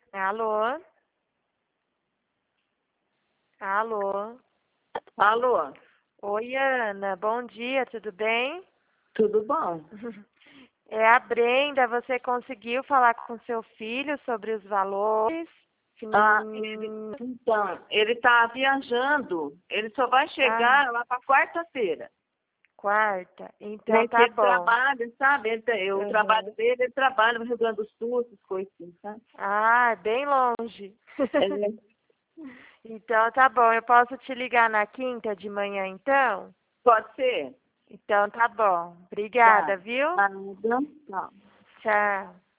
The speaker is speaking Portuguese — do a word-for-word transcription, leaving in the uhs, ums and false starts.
Alô? Alô? Alô, Oi, Ana. Bom dia, tudo bem? tudo bom? É a Brenda. Você conseguiu falar com seu filho sobre os valores? Ah, ele, Hum, então, ele está viajando, ele só vai ah, chegar lá para quarta-feira. quarta. Então Né, que tá ele bom. trabalha, sabe? Ele, tem- o trabalho Uhum. dele, ele trabalha no Rio Grande do Sul, essas coisas assim, sabe? Ah, é bem longe. É, Então tá bom. Eu posso te ligar na quinta de manhã, então? pode ser? Então tá bom. Tá. Obrigada, viu? Nada, não. Tchau.